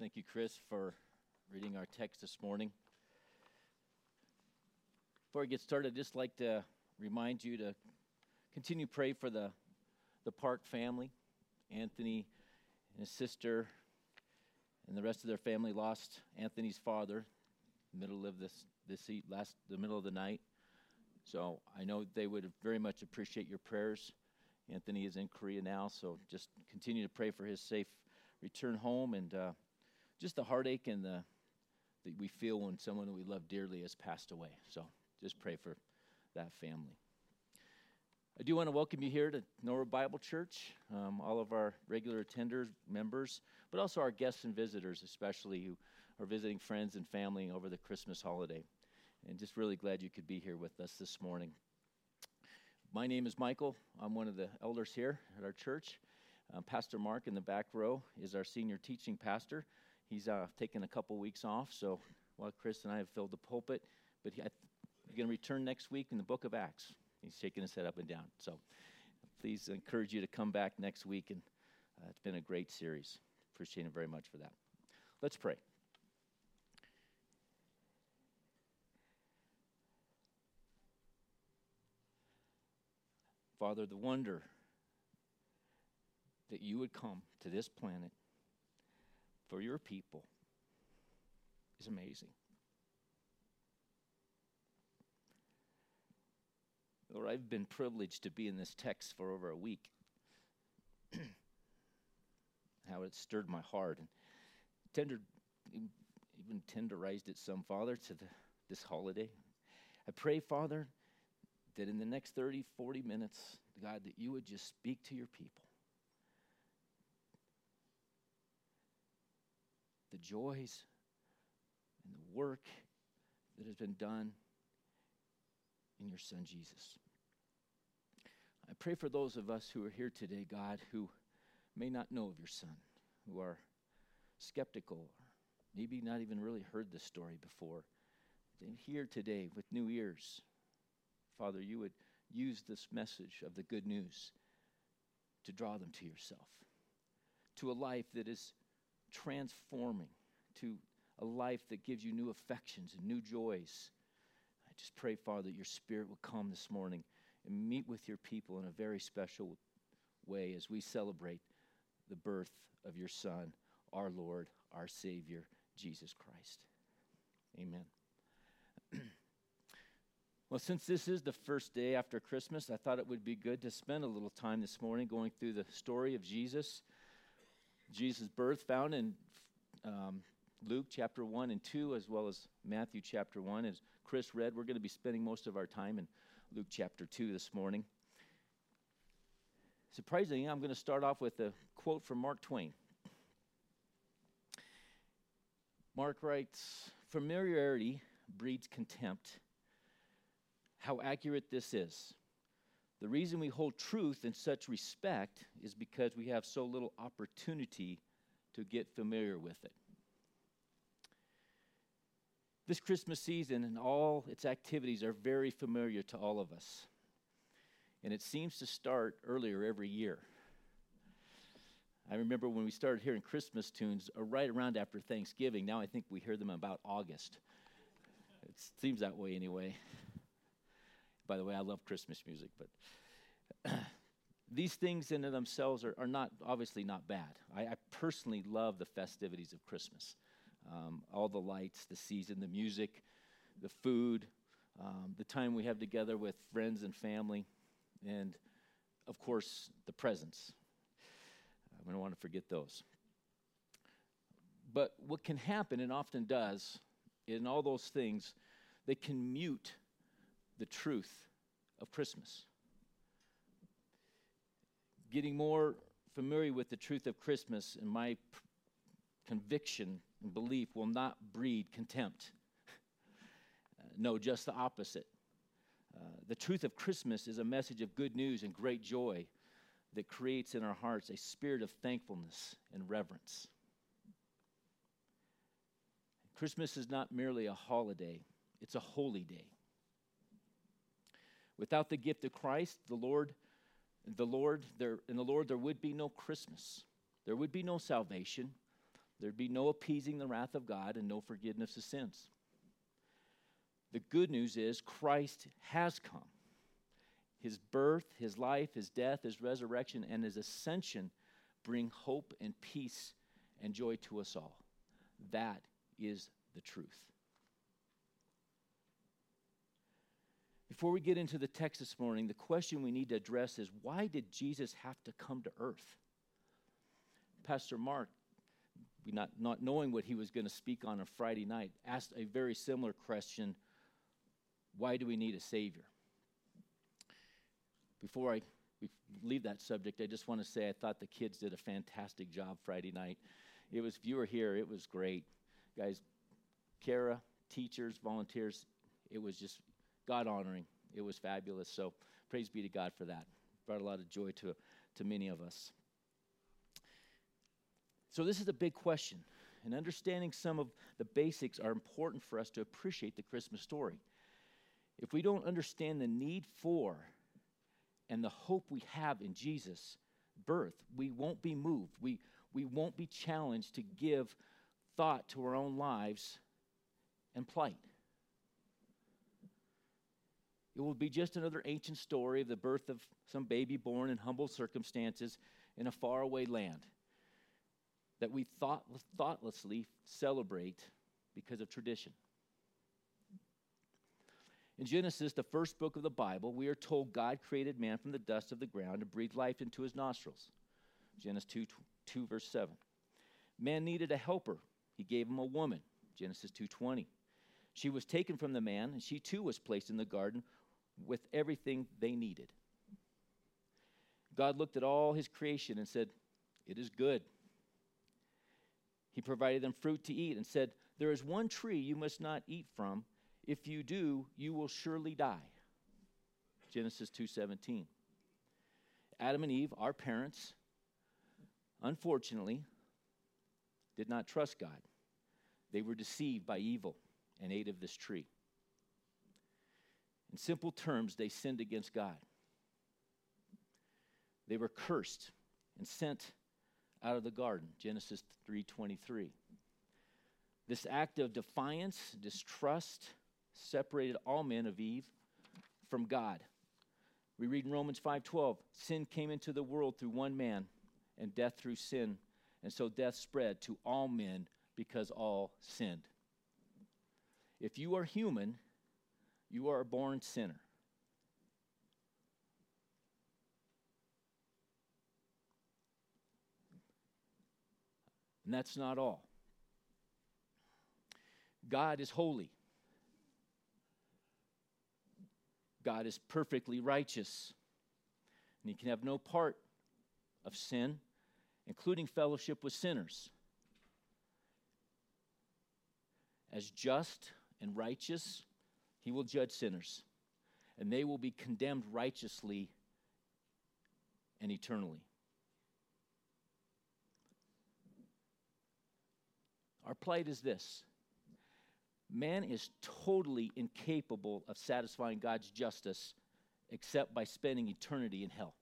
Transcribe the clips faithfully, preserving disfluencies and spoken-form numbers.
Thank you, Chris, for reading our text this morning. Before I get started, I'd just like to remind you to continue to pray for the, the Park family. Anthony and his sister and the rest of their family lost Anthony's father in the middle of this, this last the middle of the night. So I know they would very much appreciate your prayers. Anthony is in Korea now, so just continue to pray for his safe return home and uh, just the heartache and the that we feel when someone that we love dearly has passed away. So just pray for that family. I do want to welcome you here to Nora Bible Church, um, all of our regular attenders, members, but also our guests and visitors, especially who are visiting friends and family over the Christmas holiday. And just really glad you could be here with us this morning. My name is Michael. I'm one of the elders here at our church. Um, Pastor Mark in the back row is our senior teaching pastor. He's uh, taken a couple weeks off, so while Chris and I have filled the pulpit, but he, I, he's going to return next week in the book of Acts. He's shaking his head up and down. So please encourage you to come back next week, and uh, it's been a great series. Appreciate it very much for that. Let's pray. Father, the wonder that you would come to this planet for your people is amazing. Lord, I've been privileged to be in this text for over a week. How it stirred my heart and tender, even tenderized it some, Father, to the, this holiday. I pray, Father, that in the next thirty, forty minutes, God, that you would just speak to your people. The joys and the work that has been done in your Son, Jesus. I pray for those of us who are here today, God, who may not know of your Son, who are skeptical, or maybe not even really heard this story before. They're here today with new ears. Father, you would use this message of the good news to draw them to yourself, to a life that is transforming, to a life that gives you new affections and new joys. I just pray, Father, that your Spirit will come this morning and meet with your people in a very special way as we celebrate the birth of your Son, our Lord, our Savior, Jesus Christ. Amen. Well, since this is the first day after Christmas, I thought it would be good to spend a little time this morning going through the story of Jesus. Jesus' birth found in um, Luke chapter one and two, as well as Matthew chapter one. As Chris read, we're going to be spending most of our time in Luke chapter two this morning. Surprisingly, I'm going to start off with a quote from Mark Twain. Mark writes, "Familiarity breeds contempt. How accurate this is. The reason we hold truth in such respect is because we have so little opportunity to get familiar with it." This Christmas season and all its activities are very familiar to all of us. And it seems to start earlier every year. I remember when we started hearing Christmas tunes uh, right around after Thanksgiving. Now I think we hear them about August. It seems that way anyway. By the way, I love Christmas music, but these things in and themselves are, are not, obviously not bad. I, I personally love the festivities of Christmas. Um, all the lights, the season, the music, the food, um, the time we have together with friends and family, and, of course, the presents. I don't want to forget those. But what can happen, and often does, in all those things, they can mute the truth of Christmas. Getting more familiar with the truth of Christmas, in my p- conviction and belief, will not breed contempt. Uh, no, just the opposite. Uh, the truth of Christmas is a message of good news and great joy that creates in our hearts a spirit of thankfulness and reverence. Christmas is not merely a holiday, it's a holy day. Without the gift of Christ, the Lord, the Lord, there in the Lord there would be no Christmas. There would be no salvation. There'd be no appeasing the wrath of God and no forgiveness of sins. The good news is Christ has come. His birth, his life, his death, his resurrection, and his ascension bring hope and peace and joy to us all. That is the truth. Before we get into the text this morning, the question we need to address is, why did Jesus have to come to earth? Pastor Mark, not, not knowing what he was going to speak on a Friday night, asked a very similar question: why do we need a Savior? Before I we leave that subject, I just want to say I thought the kids did a fantastic job Friday night. It was, if you were here, it was great. Guys, Kara, teachers, volunteers, it was just God-honoring. It was fabulous. So praise be to God for that. Brought a lot of joy to, to many of us. So this is a big question, and understanding some of the basics are important for us to appreciate the Christmas story. If we don't understand the need for and the hope we have in Jesus' birth, we won't be moved. We, we won't be challenged to give thought to our own lives and plight. It will be just another ancient story of the birth of some baby born in humble circumstances in a faraway land that we thought, thoughtlessly celebrate because of tradition. In Genesis, the first book of the Bible, we are told God created man from the dust of the ground and breathed life into his nostrils. Genesis two, two verse seven. Man needed a helper. He gave him a woman. Genesis two twenty. She was taken from the man, and she too was placed in the garden with everything they needed. God looked at all his creation and said, "It is good." He provided them fruit to eat and said, "There is one tree you must not eat from. If you do, you will surely die." Genesis two seventeen. Adam and Eve, our parents, unfortunately, did not trust God. They were deceived by evil and ate of this tree. In simple terms, they sinned against God. They were cursed and sent out of the garden. Genesis three twenty-three. This act of defiance, distrust, separated all men of Eve from God. We read in Romans five twelve, sin came into the world through one man, and death through sin, and so death spread to all men because all sinned. If you are human, you are a born sinner. And that's not all. God is holy. God is perfectly righteous. And he can have no part of sin, including fellowship with sinners. As just and righteous, he will judge sinners, and they will be condemned righteously and eternally. Our plight is this: man is totally incapable of satisfying God's justice except by spending eternity in hell.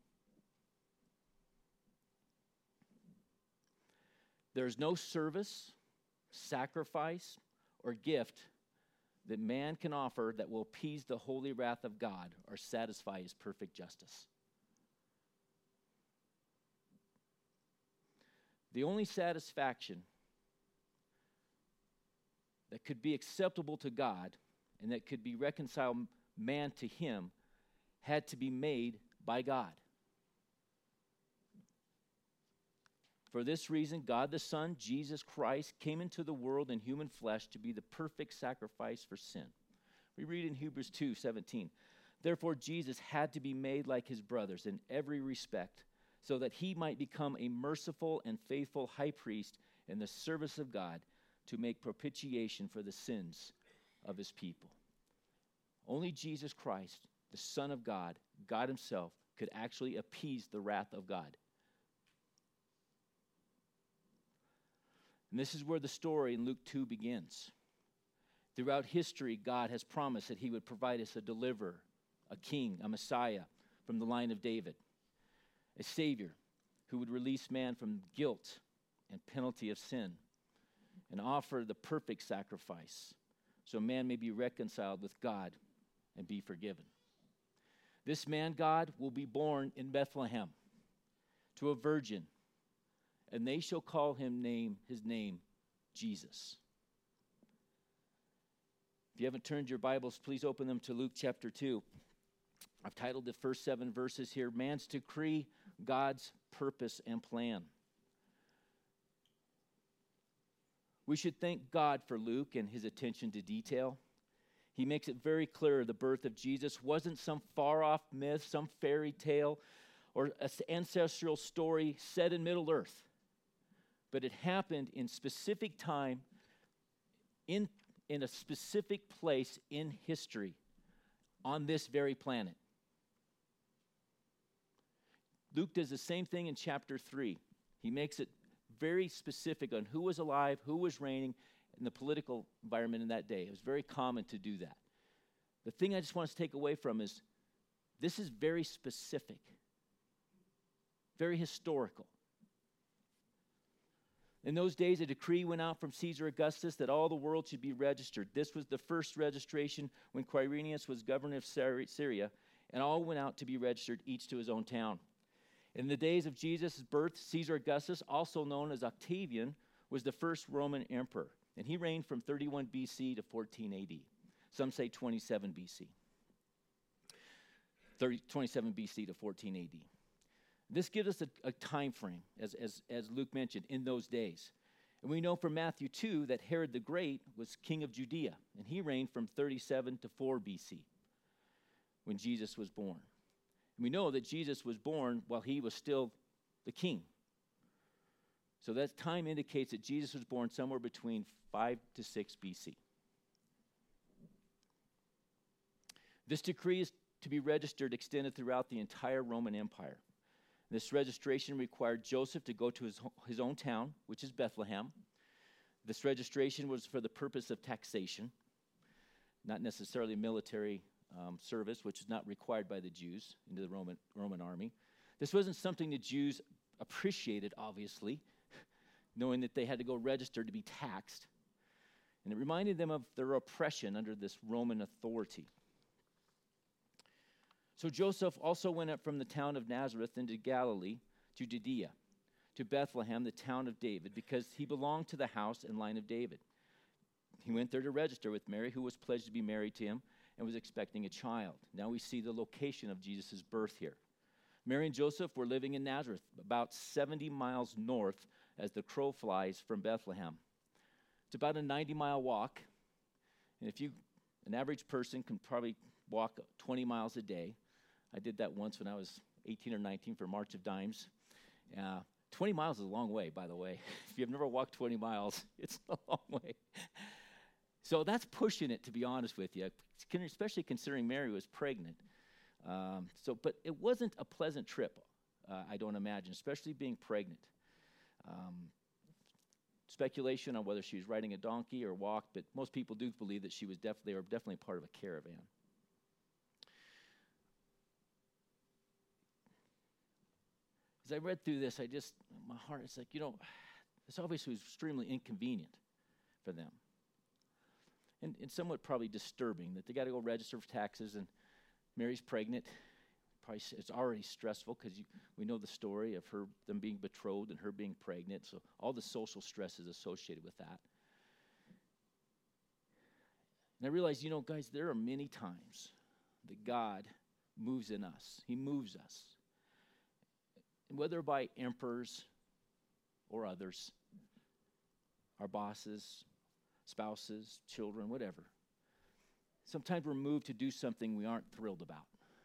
There is no service, sacrifice, or gift that man can offer that will appease the holy wrath of God or satisfy his perfect justice. The only satisfaction that could be acceptable to God and that could be reconciled man to him had to be made by God. For this reason, God the Son, Jesus Christ, came into the world in human flesh to be the perfect sacrifice for sin. We read in Hebrews two seventeen, therefore Jesus had to be made like his brothers in every respect, so that he might become a merciful and faithful high priest in the service of God to make propitiation for the sins of his people. Only Jesus Christ, the Son of God, God himself, could actually appease the wrath of God. And this is where the story in Luke two begins. Throughout history, God has promised that he would provide us a deliverer, a king, a Messiah from the line of David, a Savior who would release man from guilt and penalty of sin, and offer the perfect sacrifice so man may be reconciled with God and be forgiven. This man, God, will be born in Bethlehem to a virgin, and they shall call him name his name Jesus. If you haven't turned your Bibles, please open them to Luke chapter two. I've titled the first seven verses here, Man's Decree, God's Purpose and Plan. We should thank God for Luke and his attention to detail. He makes it very clear the birth of Jesus wasn't some far-off myth, some fairy tale, or an ancestral story set in Middle Earth. But it happened in specific time, in, in a specific place in history, on this very planet. Luke does the same thing in chapter three. He makes it very specific on who was alive, who was reigning in the political environment in that day. It was very common to do that. The thing I just want us to take away from is this is very specific, very historical. In those days, a decree went out from Caesar Augustus that all the world should be registered. This was the first registration when Quirinius was governor of Syria, and all went out to be registered, each to his own town. In the days of Jesus' birth, Caesar Augustus, also known as Octavian, was the first Roman emperor, and he reigned from thirty-one B C to fourteen A D. Some say twenty-seven B C. thirty, twenty-seven B C to fourteen A D. This gives us a, a time frame, as, as, as Luke mentioned, in those days. And we know from Matthew two that Herod the Great was king of Judea, and he reigned from thirty-seven to four B C when Jesus was born. And we know that Jesus was born while he was still the king. So that time indicates that Jesus was born somewhere between five to six B C. This decree is to be registered, extended throughout the entire Roman Empire. This registration required Joseph to go to his, his own town, which is Bethlehem. This registration was for the purpose of taxation, not necessarily military um, service, which is not required by the Jews into the Roman, Roman army. This wasn't something the Jews appreciated, obviously, knowing that they had to go register to be taxed. And it reminded them of their oppression under this Roman authority. So Joseph also went up from the town of Nazareth into Galilee to Judea, to Bethlehem, the town of David, because he belonged to the house and line of David. He went there to register with Mary, who was pledged to be married to him and was expecting a child. Now we see the location of Jesus' birth here. Mary and Joseph were living in Nazareth, about seventy miles north as the crow flies from Bethlehem. It's about a ninety-mile walk, and if you, an average person can probably walk twenty miles a day. I did that once when I was eighteen or nineteen for March of Dimes. Uh, twenty miles is a long way, by the way. If you've never walked twenty miles, it's a long way. So that's pushing it, to be honest with you, especially considering Mary was pregnant. Um, so, but it wasn't a pleasant trip, uh, I don't imagine, especially being pregnant. Um, speculation on whether she was riding a donkey or walked, but most people do believe that she was definitely, or definitely part of a caravan. As I read through this, I just, my heart, it's like, you know, this obviously was extremely inconvenient for them. And, and somewhat probably disturbing that they got to go register for taxes, and Mary's pregnant. Probably it's already stressful because we know the story of her, them being betrothed and her being pregnant, so all the social stresses associated with that. And I realized, you know, guys, there are many times that God moves in us. He moves us. And whether by emperors or others, our bosses, spouses, children, whatever. Sometimes we're moved to do something we aren't thrilled about.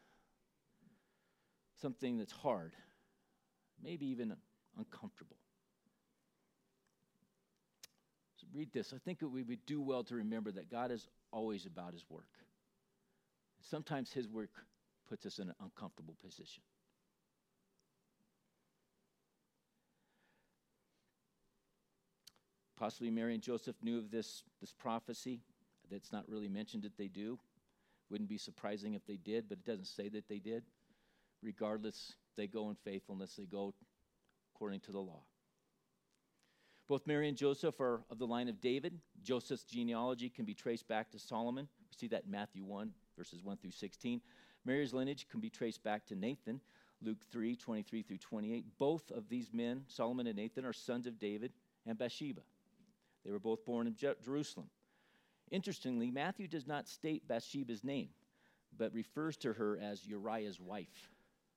Something that's hard, maybe even uncomfortable. So read this. I think that we would do well to remember that God is always about his work. Sometimes his work puts us in an uncomfortable position. Possibly Mary and Joseph knew of this, this prophecy. That's not really mentioned that they do. Wouldn't be surprising if they did, but it doesn't say that they did. Regardless, they go in faithfulness. They go according to the law. Both Mary and Joseph are of the line of David. Joseph's genealogy can be traced back to Solomon. We see that in Matthew one, verses one through sixteen. Mary's lineage can be traced back to Nathan, Luke three, twenty-three through twenty-eight. Both of these men, Solomon and Nathan, are sons of David and Bathsheba. They were both born in Je- Jerusalem. Interestingly, Matthew does not state Bathsheba's name, but refers to her as Uriah's wife.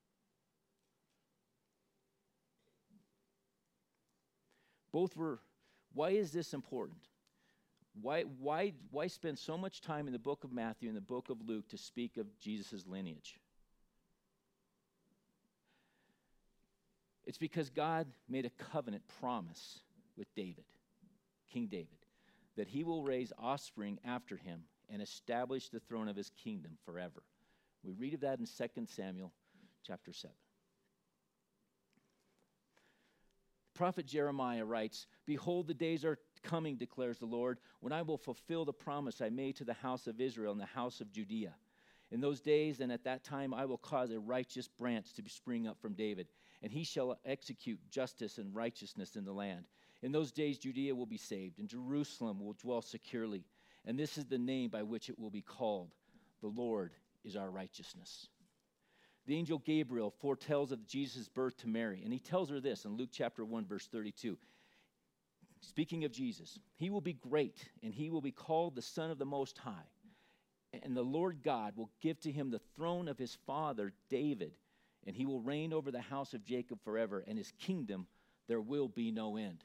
Both were, why is this important? Why, why, why spend so much time in the book of Matthew and the book of Luke to speak of Jesus' lineage? It's because God made a covenant promise with David, King David, that he will raise offspring after him and establish the throne of his kingdom forever. We read of that in Second Samuel chapter seven. Prophet Jeremiah writes, "Behold, the days are coming, declares the Lord, when I will fulfill the promise I made to the house of Israel and the house of Judea. In those days and at that time I will cause a righteous branch to spring up from David, and he shall execute justice and righteousness in the land. In those days Judea will be saved, and Jerusalem will dwell securely. And this is the name by which it will be called. The Lord is our righteousness." The angel Gabriel foretells of Jesus' birth to Mary, and he tells her this in Luke chapter one, verse thirty-two. Speaking of Jesus, "He will be great, and he will be called the Son of the Most High. And the Lord God will give to him the throne of his father David, and he will reign over the house of Jacob forever, and his kingdom there will be no end."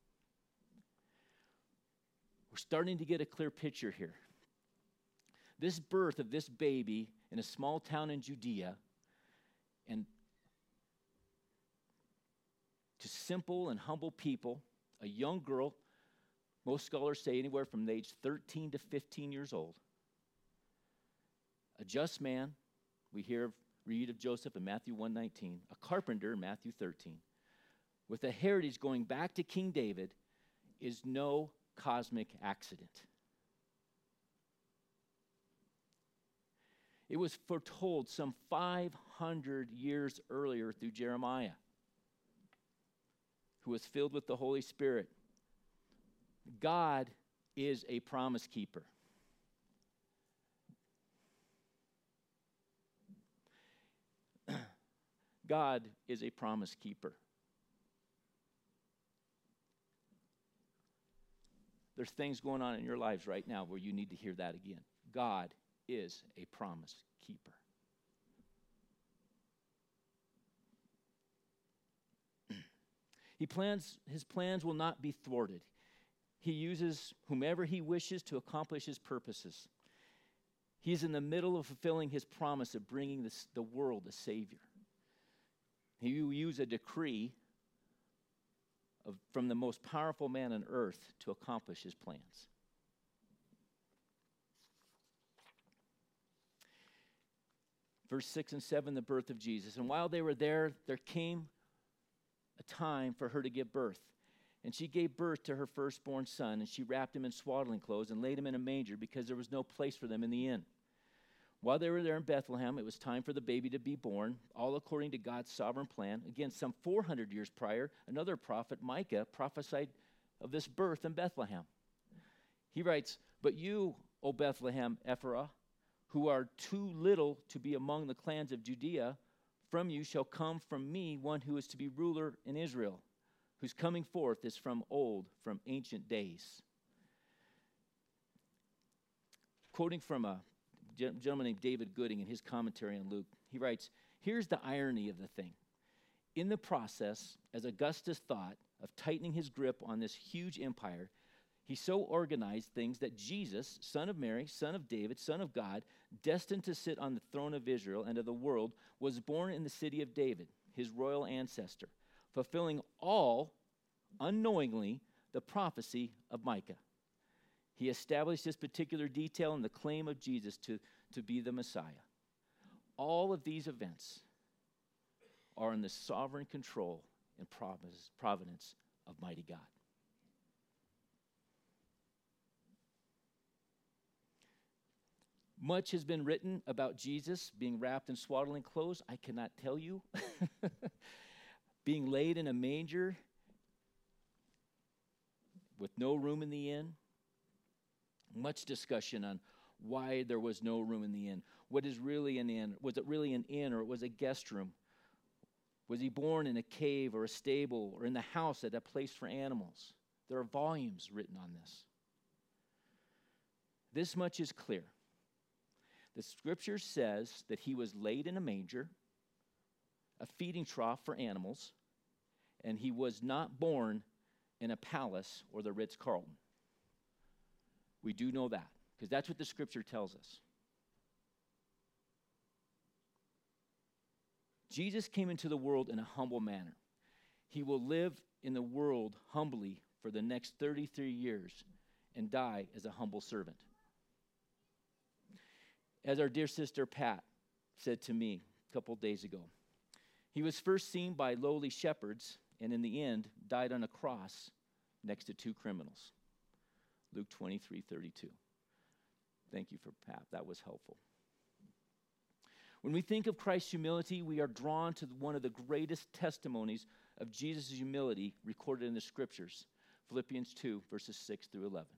We're starting to get a clear picture here. This birth of this baby in a small town in Judea, and to simple and humble people, a young girl, most scholars say anywhere from age thirteen to fifteen years old, a just man, we hear read of Joseph in Matthew one nineteen, a carpenter in Matthew thirteen, with a heritage going back to King David, is no cosmic accident. It was foretold some five hundred years earlier through Jeremiah, who was filled with the Holy Spirit. God is a promise keeper. God is a promise keeper. There's things going on in your lives right now where you need to hear that again. God is a promise keeper. He plans, his plans will not be thwarted. He uses whomever he wishes to accomplish his purposes. He is in the middle of fulfilling his promise of bringing this, the world a Savior. He will use a decree of, from the most powerful man on earth to accomplish his plans. Verse six and seven, the birth of Jesus. "And while they were there, there came a time for her to give birth. And she gave birth to her firstborn son, and she wrapped him in swaddling clothes and laid him in a manger because there was no place for them in the inn. While they were there in Bethlehem, it was time for the baby to be born, all according to God's sovereign plan. Again, some four hundred years prior, another prophet, Micah, prophesied of this birth in Bethlehem. He writes, "But you, O Bethlehem Ephrathah, who are too little to be among the clans of Judea, from you shall come from me one who is to be ruler in Israel, whose coming forth is from old, from ancient days." Quoting from a gentleman named David Gooding in his commentary on Luke, he writes, "Here's the irony of the thing. In the process, as Augustus thought of tightening his grip on this huge empire, he so organized things that Jesus, son of Mary, son of David, son of God, destined to sit on the throne of Israel and of the world, was born in the city of David, his royal ancestor, fulfilling all, unknowingly, the prophecy of Micah. He established this particular detail in the claim of Jesus to, to be the Messiah. All of these events are in the sovereign control and providence of mighty God." Much has been written about Jesus being wrapped in swaddling clothes. I cannot tell you. Being laid in a manger. with no room in the inn. Much discussion on why there was no room in the inn. What is really an inn? Was it really an inn, or it was a guest room? Was he born in a cave or a stable or in the house at a place for animals? There are volumes written on this. This much is clear. The scripture says that he was laid in a manger, a feeding trough for animals, and he was not born in a palace or the Ritz-Carlton. We do know that, because that's what the scripture tells us. Jesus came into the world in a humble manner. He will live in the world humbly for the next thirty-three years and die as a humble servant. As our dear sister Pat said to me a couple days ago, he was first seen by lowly shepherds and in the end died on a cross next to two criminals. Luke twenty-three thirty-two. Thank you for Pat. That was helpful. When we think of Christ's humility, we are drawn to one of the greatest testimonies of Jesus' humility recorded in the scriptures, Philippians two, verses six through eleven.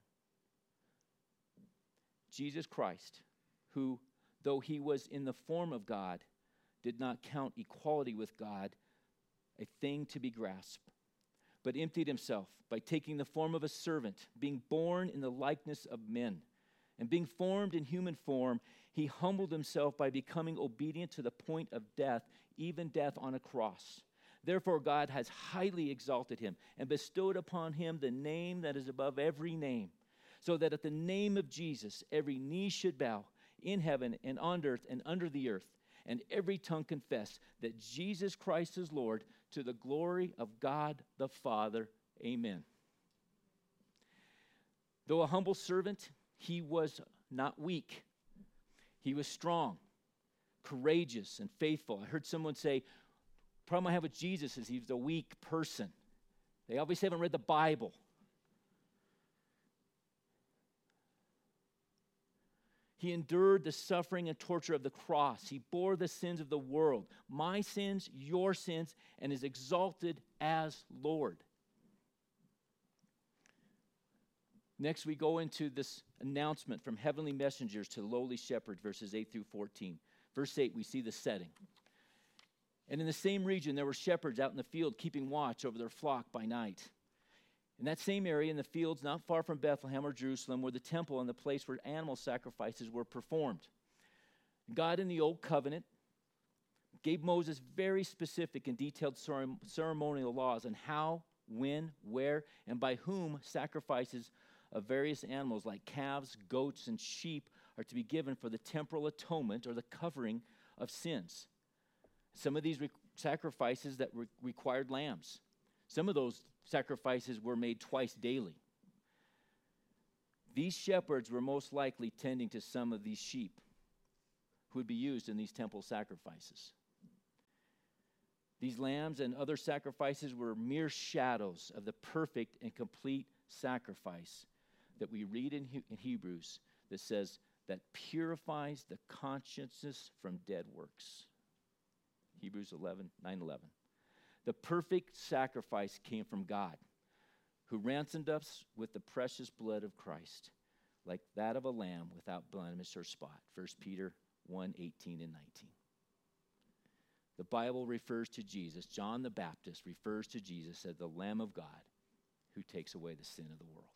Jesus Christ, who, though he was in the form of God, did not count equality with God a thing to be grasped, but emptied himself by taking the form of a servant, being born in the likeness of men. And being formed in human form, he humbled himself by becoming obedient to the point of death, even death on a cross. Therefore, God has highly exalted him and bestowed upon him the name that is above every name, so that at the name of Jesus, every knee should bow in heaven and on earth and under the earth, and every tongue confess that Jesus Christ is Lord, to the glory of God the Father. Amen. Though a humble servant, he was not weak. He was strong, courageous, and faithful. I heard someone say, the problem I have with Jesus is he's a weak person. They obviously haven't read the Bible. He endured the suffering and torture of the cross. He bore the sins of the world, my sins, your sins, and is exalted as Lord. Next, we go into this announcement from heavenly messengers to lowly shepherds, verses eight through fourteen. Verse eight, we see the setting. And in the same region, there were shepherds out in the field keeping watch over their flock by night. In that same area, in the fields not far from Bethlehem or Jerusalem, were the temple and the place where animal sacrifices were performed. God in the Old Covenant gave Moses very specific and detailed ceremonial laws on how, when, where, and by whom sacrifices of various animals like calves, goats, and sheep are to be given for the temporal atonement or the covering of sins. Some of these re- sacrifices that re- required lambs. Some of those sacrifices were made twice daily. These shepherds were most likely tending to some of these sheep who would be used in these temple sacrifices. These lambs and other sacrifices were mere shadows of the perfect and complete sacrifice that we read in, he- in Hebrews that says that purifies the consciences from dead works. Hebrews eleven, nine eleven. The perfect sacrifice came from God, who ransomed us with the precious blood of Christ, like that of a lamb without blemish or spot. First Peter one, eighteen and nineteen. The Bible refers to Jesus, John the Baptist refers to Jesus as the Lamb of God who takes away the sin of the world.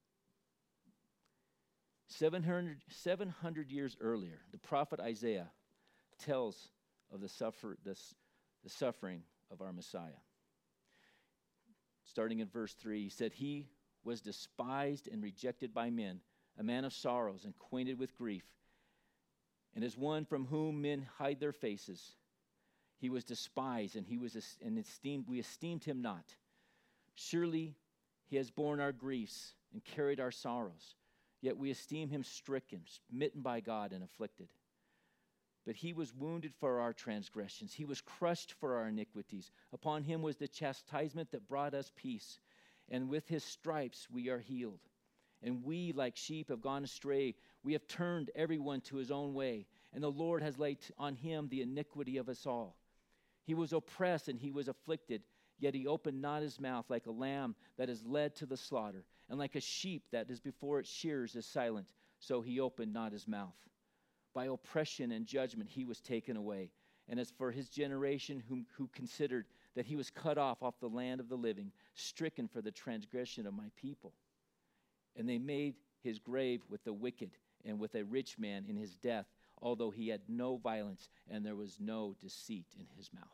seven hundred, seven hundred years earlier, the prophet Isaiah tells of the, suffer, the, the suffering of our Messiah. Starting in verse three, he said, "He was despised and rejected by men, a man of sorrows and acquainted with grief, and as one from whom men hide their faces. He was despised, and he was and esteemed. We esteemed him not. Surely he has borne our griefs and carried our sorrows. Yet we esteem him stricken, smitten by God, and afflicted. But he was wounded for our transgressions. He was crushed for our iniquities. Upon him was the chastisement that brought us peace. And with his stripes we are healed. And we, like sheep, have gone astray. We have turned everyone to his own way. And the Lord has laid on him the iniquity of us all. He was oppressed and he was afflicted. Yet he opened not his mouth, like a lamb that is led to the slaughter, And like a sheep that is before its shears is silent, so he opened not his mouth. By oppression and judgment he was taken away. And as for his generation, whom, who considered that he was cut off off the land of the living, stricken for the transgression of my people. And they made his grave with the wicked and with a rich man in his death, although he had no violence and there was no deceit in his mouth.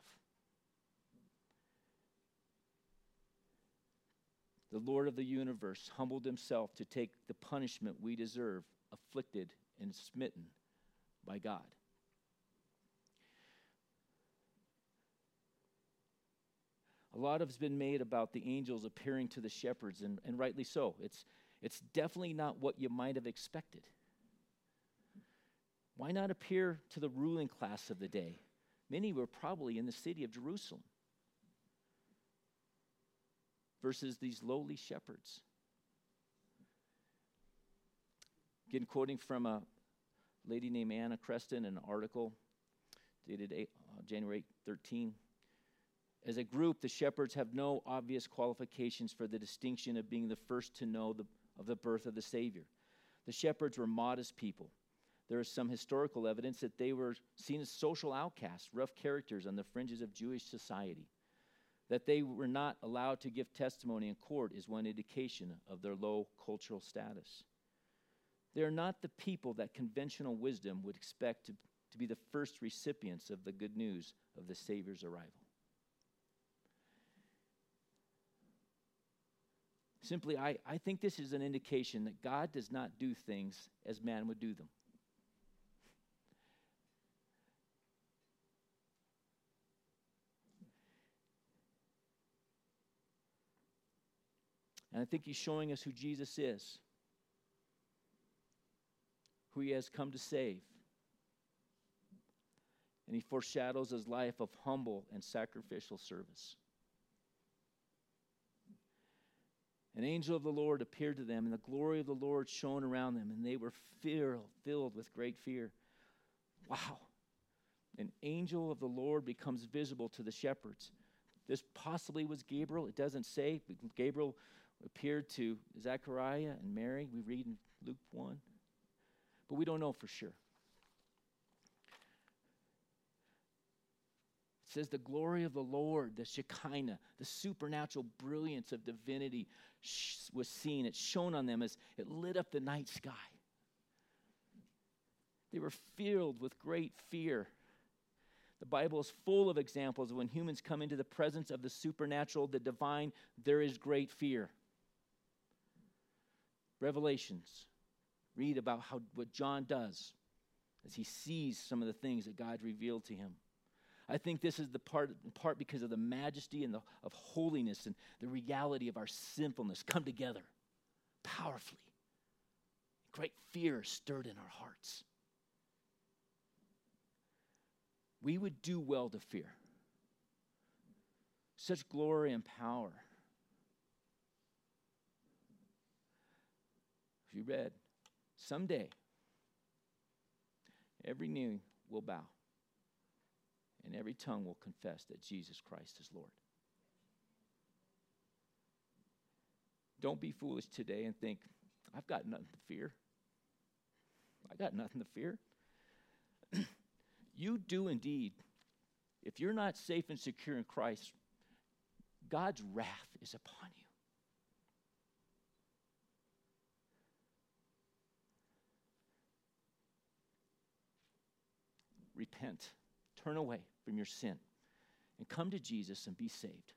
The Lord of the universe humbled himself to take the punishment we deserve, afflicted and smitten by God. A lot has been made about the angels appearing to the shepherds, and, and rightly so. It's, it's definitely not what you might have expected. Why not appear to the ruling class of the day? Many were probably in the city of Jerusalem versus these lowly shepherds. Again, quoting from a lady named Anna Creston, an article dated eight, uh, January eighth, thirteen. As a group, the shepherds have no obvious qualifications for the distinction of being the first to know the, of the birth of the Savior. The shepherds were modest people. There is some historical evidence that they were seen as social outcasts, rough characters on the fringes of Jewish society. That they were not allowed to give testimony in court is one indication of their low cultural status. They are not the people that conventional wisdom would expect to, to be the first recipients of the good news of the Savior's arrival. Simply, I, I think this is an indication that God does not do things as man would do them. And I think he's showing us who Jesus is, who he has come to save. And he foreshadows his life of humble and sacrificial service. An angel of the Lord appeared to them, and the glory of the Lord shone around them, and they were filled, filled with great fear. Wow. An angel of the Lord becomes visible to the shepherds. This possibly was Gabriel. It doesn't say. Gabriel appeared to Zechariah and Mary. We read in Luke one. But we don't know for sure. It says the glory of the Lord, the Shekinah, the supernatural brilliance of divinity was seen. It shone on them as it lit up the night sky. They were filled with great fear. The Bible is full of examples of when humans come into the presence of the supernatural, the divine, there is great fear. Revelations, read about how what John does as he sees some of the things that God revealed to him. I think this is the part, in part because of the majesty and the of holiness and the reality of our sinfulness come together powerfully. Great fear stirred in our hearts. We would do well to fear. Such glory and power. If you read, someday, every knee will bow. And every tongue will confess that Jesus Christ is Lord. Don't be foolish today and think, I've got nothing to fear. I got nothing to fear. You do indeed. If you're not safe and secure in Christ, God's wrath is upon you. Repent. Turn away from your sin and come to Jesus and be saved.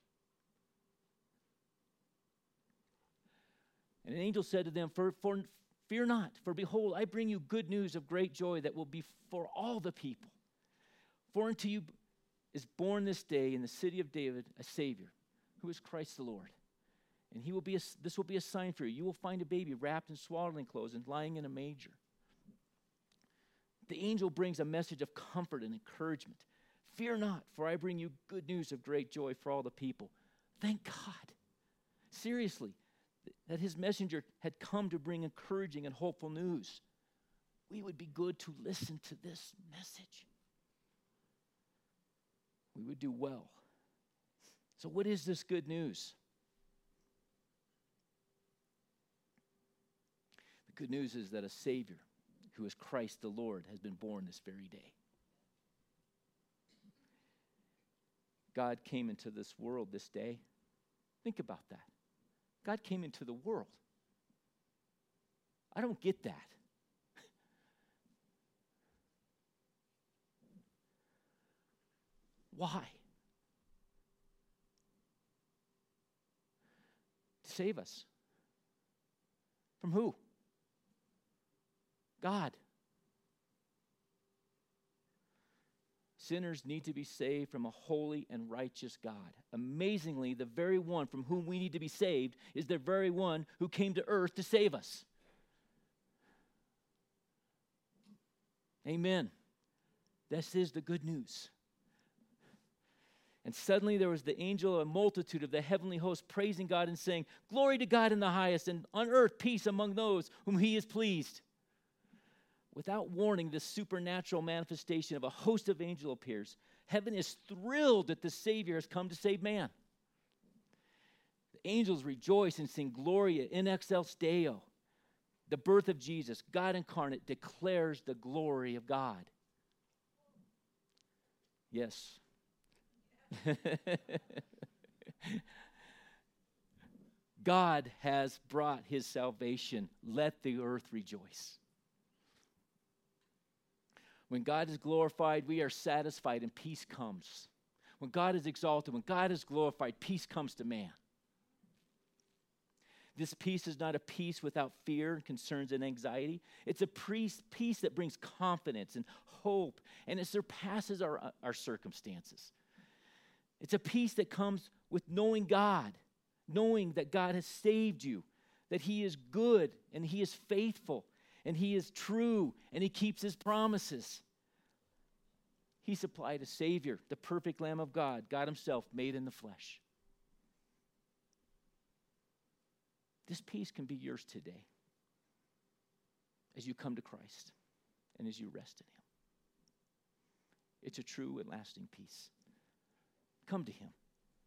And an angel said to them, for, for, fear not, for behold, I bring you good news of great joy that will be for all the people. For unto you is born this day in the city of David a Savior, who is Christ the Lord. And he will be a, this will be a sign for you. You will find a baby wrapped in swaddling clothes and lying in a manger. The angel brings a message of comfort and encouragement. Fear not, for I bring you good news of great joy for all the people. Thank God. Seriously, that his messenger had come to bring encouraging and hopeful news. We would be good to listen to this message. We would do well. So what is this good news? Good news is that a Savior, who is Christ the Lord, has been born this very day. God came into this world this day. Think about that. God came into the world. I don't get that. Why? To save us. From who? God. Sinners need to be saved from a holy and righteous God. Amazingly, the very one from whom we need to be saved is the very one who came to earth to save us. Amen. This is the good news. And suddenly there was the angel, a multitude of the heavenly host, praising God and saying, "Glory to God in the highest, and on earth peace among those whom he is pleased." Without warning, this supernatural manifestation of a host of angels appears. Heaven is thrilled that the Savior has come to save man. The angels rejoice and sing Gloria in excelsis Deo. The birth of Jesus, God incarnate, declares the glory of God. Yes. God has brought his salvation. Let the earth rejoice. When God is glorified, we are satisfied and peace comes. When God is exalted, when God is glorified, peace comes to man. This peace is not a peace without fear and concerns and anxiety. It's a peace, peace that brings confidence and hope, and it surpasses our, our circumstances. It's a peace that comes with knowing God, knowing that God has saved you, that he is good and he is faithful and he is true and he keeps his promises. He supplied a Savior, the perfect Lamb of God, God himself made in the flesh. This peace can be yours today as you come to Christ and as you rest in him. It's a true and lasting peace. Come to him.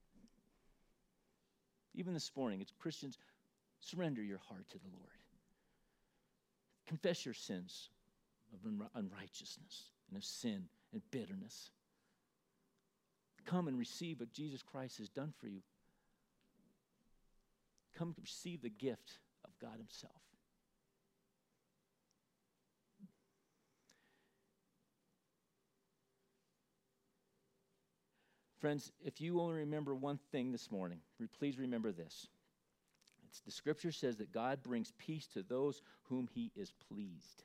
Even this morning, as Christians, surrender your heart to the Lord. Confess your sins of unrighteousness and of sin and bitterness. Come and receive what Jesus Christ has done for you. Come receive the gift of God himself. Friends, if you only remember one thing this morning, please remember this. It's, the scripture says that God brings peace to those whom he is pleased.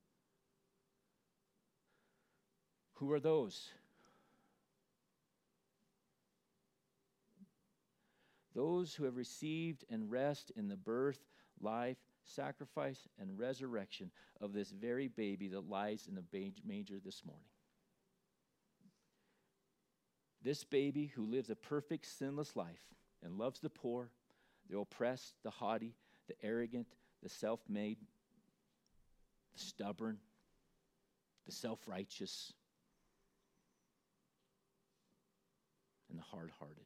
Who are those? Those who have received and rest in the birth, life, sacrifice, and resurrection of this very baby that lies in the manger this morning. This baby who lives a perfect, sinless life and loves the poor, the oppressed, the haughty, the arrogant, the self-made, the stubborn, the self-righteous, and the hard-hearted.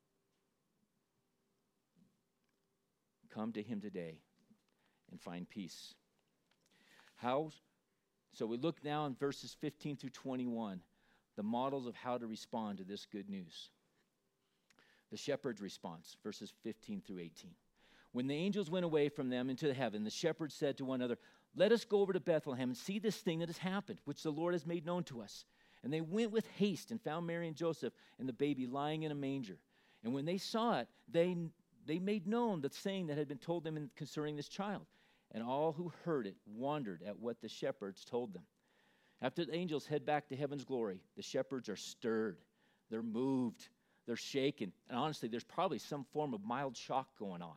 Come to him today and find peace. How? So we look now in verses fifteen through twenty-one, the models of how to respond to this good news. The shepherd's response, verses fifteen through eighteen. When the angels went away from them into heaven, the shepherds said to one another, "Let us go over to Bethlehem and see this thing that has happened, which the Lord has made known to us." And they went with haste and found Mary and Joseph and the baby lying in a manger. And when they saw it, they They made known the saying that had been told them in, concerning this child. And all who heard it wondered at what the shepherds told them. After the angels head back to heaven's glory, the shepherds are stirred. They're moved. They're shaken. And honestly, there's probably some form of mild shock going on.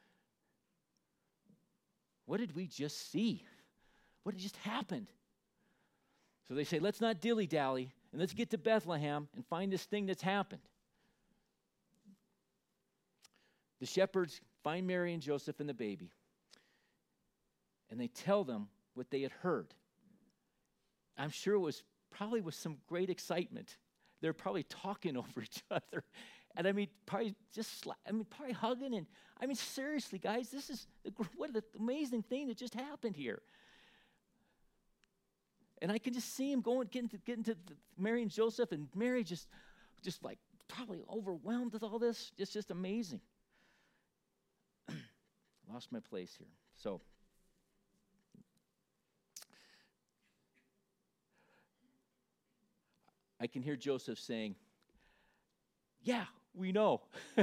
What did we just see? What had just happened? So they say, let's not dilly-dally, and let's get to Bethlehem and find this thing that's happened. The shepherds find Mary and Joseph and the baby, and they tell them what they had heard. I'm sure it was probably with some great excitement. They're probably talking over each other And I mean, probably just, sla- I mean, probably hugging. And I mean, seriously, guys, this is, the, gr- what an amazing thing that just happened here. And I can just see him going, getting to, getting to the, Mary and Joseph, and Mary just, just like probably overwhelmed with all this. It's just amazing. Lost my place here. So, I can hear Joseph saying, yeah, we know.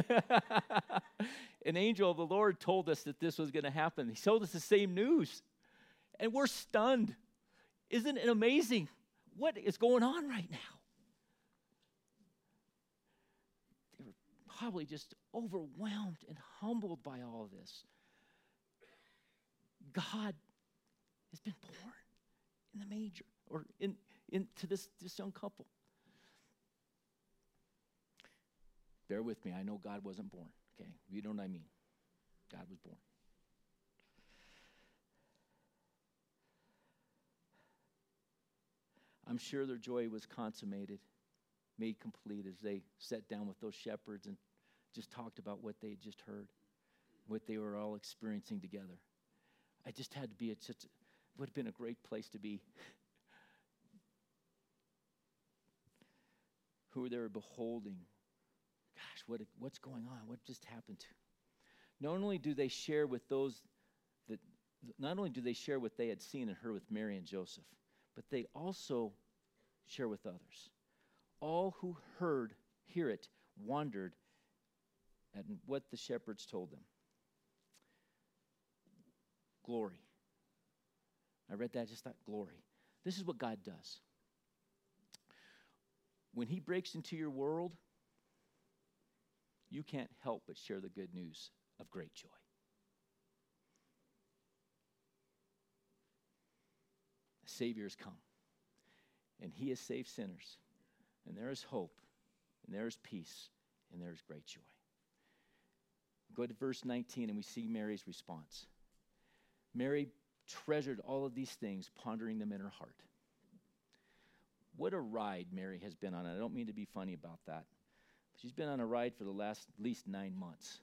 An angel of the Lord told us that this was going to happen. He told us the same news. And we're stunned. Isn't it amazing? What is going on right now? They were probably just overwhelmed and humbled by all of this. God has been born in the manger, or in, in to this, this young couple. Bear with me. I know God wasn't born. Okay, you know what I mean. God was born. I'm sure their joy was consummated, made complete as they sat down with those shepherds and just talked about what they had just heard, what they were all experiencing together. I just had to be at such, it would have been a great place to be. Who they were beholding. Gosh, what what's going on? What just happened to? Not only do they share with those that, not only do they share what they had seen and heard with Mary and Joseph, but they also share with others. All who heard, hear it, wondered at what the shepherds told them. Glory. I read that, just thought, glory. This is what God does. When he breaks into your world, you can't help but share the good news of great joy. The Savior has come, and he has saved sinners, and there is hope, and there is peace, and there is great joy. Go to verse nineteen, and we see Mary's response. Mary treasured all of these things, pondering them in her heart. What a ride Mary has been on. I don't mean to be funny about that. She's been on a ride for the last at least nine months.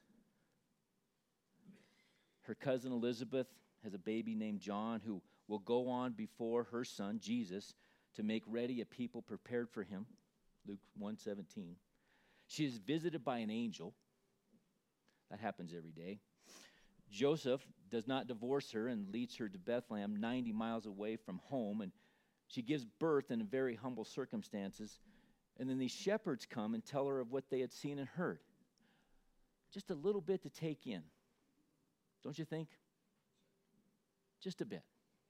Her cousin Elizabeth has a baby named John who will go on before her son, Jesus, to make ready a people prepared for him, Luke one seventeen. She is visited by an angel. That happens every day. Joseph does not divorce her and leads her to Bethlehem, ninety miles away from home, and she gives birth in very humble circumstances. And then these shepherds come and tell her of what they had seen and heard. Just a little bit to take in. Don't you think? Just a bit.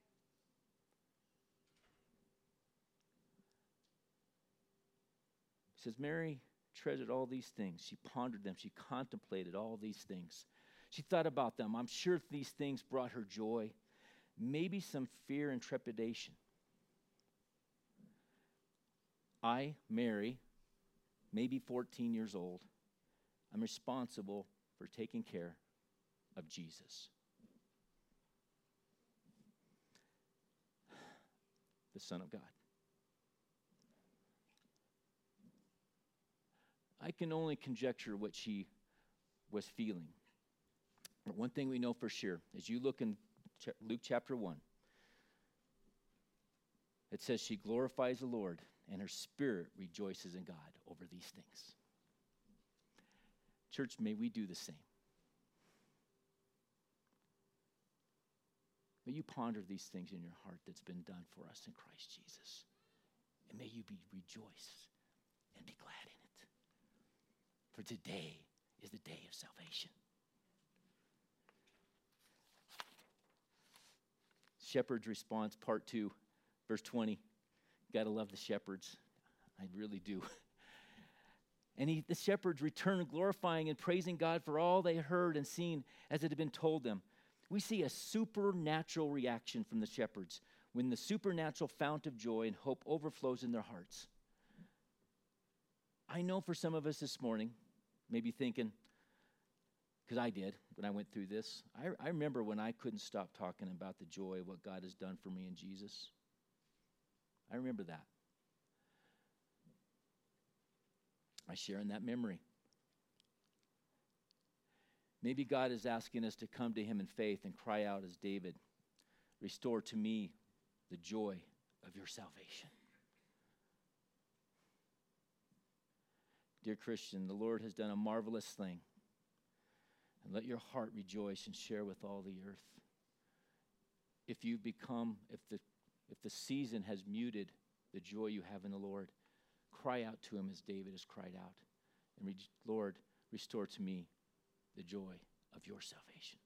It says, Mary treasured all these things. She pondered them. She contemplated all these things. She thought about them. I'm sure these things brought her joy, maybe some fear and trepidation. I, Mary, maybe fourteen years old, I'm responsible for taking care of Jesus, the Son of God. I can only conjecture what she was feeling. But one thing we know for sure, as you look in Luke chapter one, it says she glorifies the Lord, and her spirit rejoices in God over these things. Church, may we do the same. May you ponder these things in your heart that's been done for us in Christ Jesus. And may you be rejoice and be glad in it. For today is the day of salvation. Shepherd's response, part two, verse twenty. Gotta love the shepherds. I really do. And he, the shepherds returned glorifying and praising God for all they heard and seen as it had been told them. We see a supernatural reaction from the shepherds when the supernatural fount of joy and hope overflows in their hearts. I know for some of us this morning, maybe thinking, because I did when I went through this, I, I remember when I couldn't stop talking about the joy of what God has done for me in Jesus. I remember that. I share in that memory. Maybe God is asking us to come to him in faith and cry out as David, restore to me the joy of your salvation. Dear Christian, the Lord has done a marvelous thing. And let your heart rejoice and share with all the earth. If you become, if the if the season has muted the joy you have in the Lord, cry out to him as David has cried out. And re- Lord, restore to me the joy of your salvation.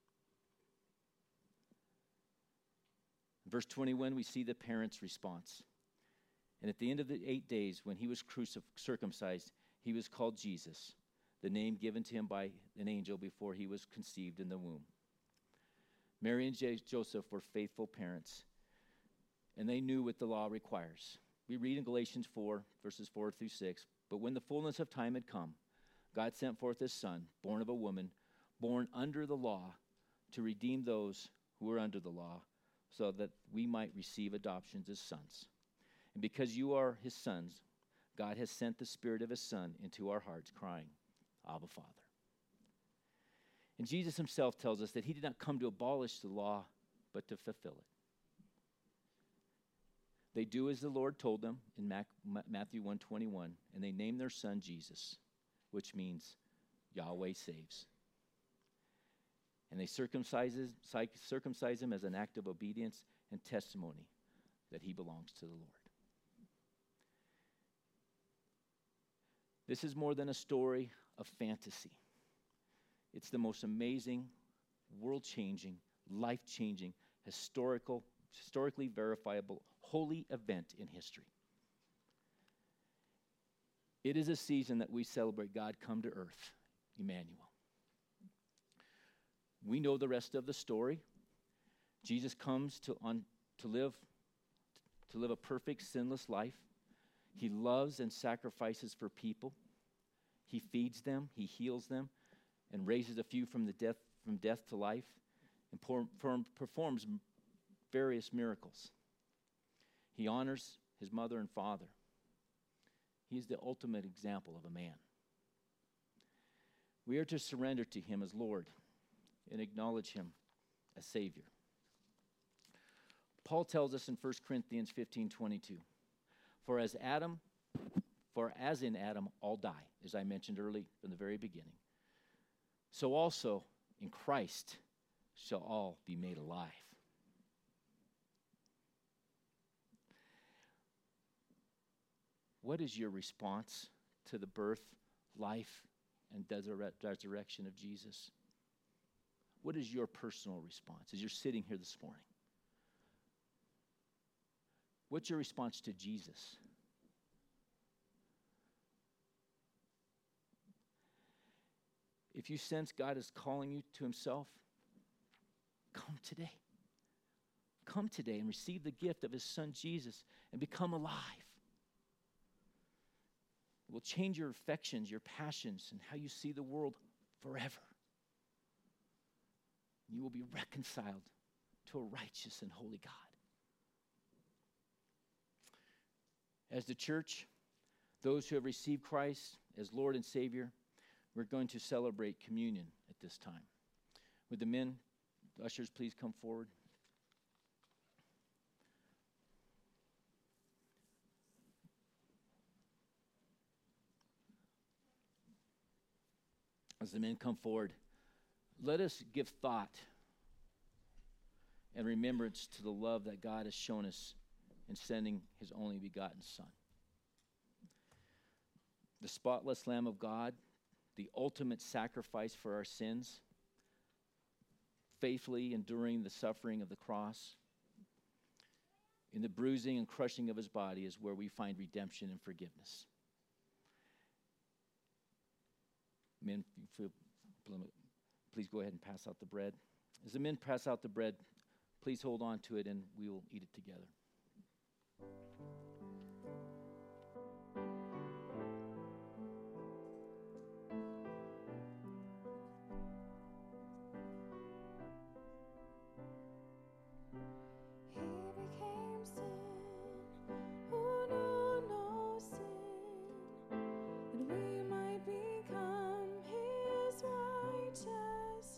In verse twenty-one, we see the parents' response. And at the end of the eight days, when he was crucif- circumcised, he was called Jesus, the name given to him by an angel before he was conceived in the womb. Mary and J- Joseph were faithful parents, and they knew what the law requires. We read in Galatians four, verses four through six, but when the fullness of time had come, God sent forth his Son, born of a woman, born under the law, to redeem those who were under the law, so that we might receive adoptions as sons. And because you are his sons, God has sent the Spirit of his Son into our hearts, crying, Abba, Father. And Jesus himself tells us that he did not come to abolish the law, but to fulfill it. They do as the Lord told them in Matthew one twenty-one, and they name their son Jesus, which means Yahweh saves. And they circumcise, circumcise him as an act of obedience and testimony that he belongs to the Lord. This is more than a story of fantasy. It's the most amazing, world-changing, life-changing, historical, historically verifiable, holy event in history. It is a season that we celebrate God come to earth, Emmanuel. We know the rest of the story. Jesus comes to, on, to live to live a perfect, sinless life. He loves and sacrifices for people. He feeds them, he heals them, and raises a few from the death from death to life, and por- perform, performs various miracles. He honors his mother and father. He is the ultimate example of a man. We are to surrender to him as Lord and acknowledge him as Savior. Paul tells us in First Corinthians fifteen twenty-two, for as Adam, for as in Adam all die, as I mentioned early from the very beginning, so also in Christ shall all be made alive. What is your response to the birth, life, and resurrection of Jesus? What is your personal response as you're sitting here this morning? What's your response to Jesus? If you sense God is calling you to himself, come today. Come today and receive the gift of his Son Jesus and become alive. It will change your affections, your passions, and how you see the world forever. You will be reconciled to a righteous and holy God. As the church, those who have received Christ as Lord and Savior, we're going to celebrate communion at this time. Would the men, the ushers, please come forward? As the men come forward, let us give thought and remembrance to the love that God has shown us in sending his only begotten Son. The spotless Lamb of God, the ultimate sacrifice for our sins, faithfully enduring the suffering of the cross. In the bruising and crushing of his body is where we find redemption and forgiveness. Men, please go ahead and pass out the bread. As the men pass out the bread, please hold on to it and we will eat it together. Righteousness.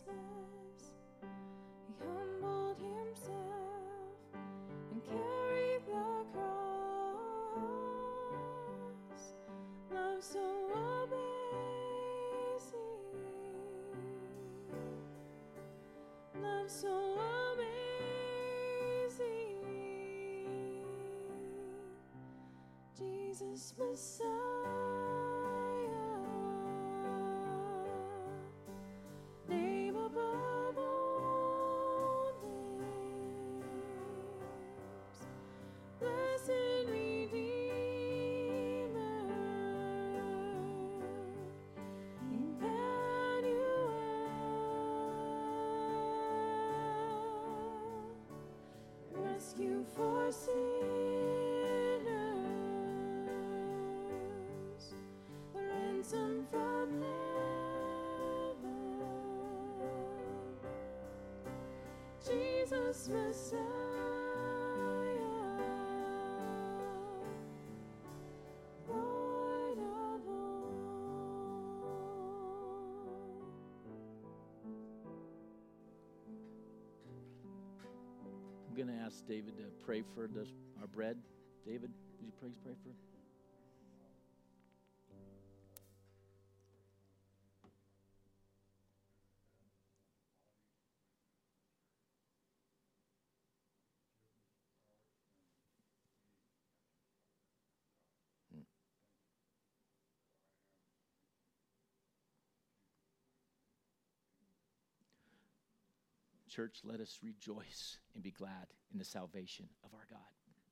Jesus Messiah, name above all names, blessed Redeemer, Emmanuel, rescue for sinners, ransom from heaven, Jesus Messiah, Lord of all. I'm going to ask David to pray for this, our bread. David, would you please pray for? Hmm. Church, let us rejoice and be glad in the salvation of our God.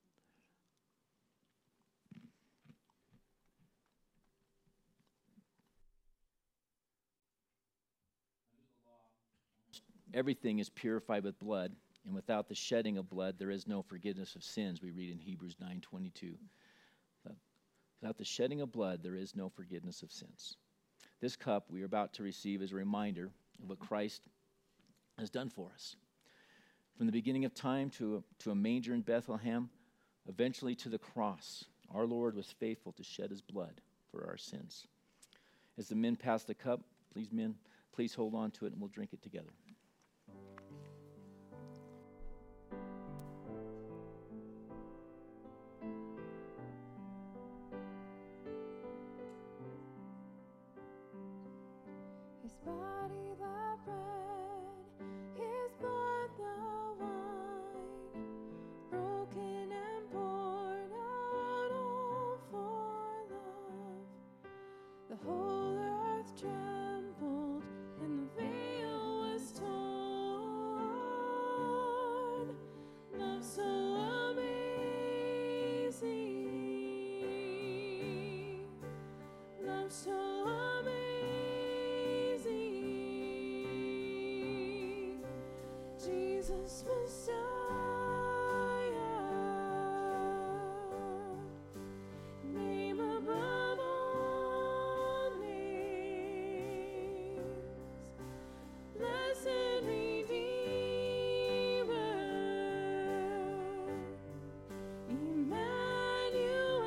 Everything is purified with blood, and without the shedding of blood, there is no forgiveness of sins, we read in Hebrews nine twenty-two. Without the shedding of blood, there is no forgiveness of sins. This cup we are about to receive is a reminder of what Christ has done for us. From the beginning of time to a, to a manger in Bethlehem, eventually to the cross, our Lord was faithful to shed his blood for our sins. As the men pass the cup, please, men, please hold on to it and we'll drink it together. His body the bread, his blood the wine, broken and poured out all for love. The whole earth trembled and the veil was torn. Love so amazing, love so amazing. Jesus Messiah, name above all names, blessed Redeemer, Emmanuel,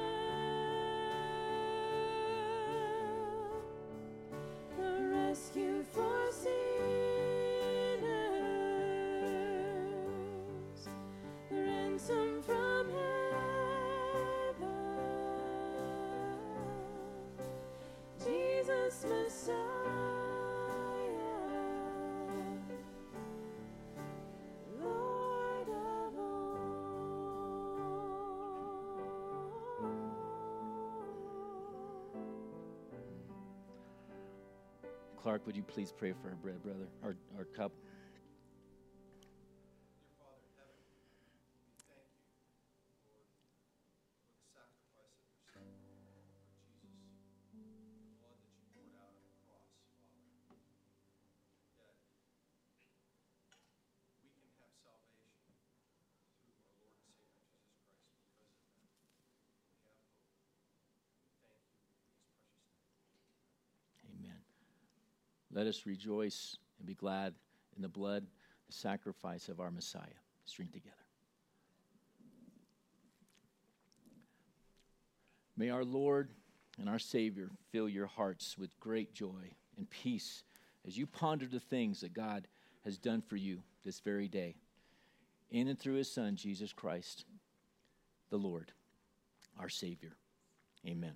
the rescue for sinners, the ransom from heaven, Jesus Messiah, Lord of all. Clark, would you please pray for our bread, brother, our, our cup? Dear Father in heaven, we thank you, Lord, for the sacrifice of your Son, Lord Jesus, the blood that you poured out on the cross, Father. That we can have salvation through our Lord and Savior Jesus Christ because of that. We have hope. We thank you in his precious name. Amen. Let us rejoice and be glad in the blood, the sacrifice of our Messiah. Let's drink together. May our Lord and our Savior fill your hearts with great joy and peace as you ponder the things that God has done for you this very day, in and through his Son, Jesus Christ, the Lord, our Savior. Amen.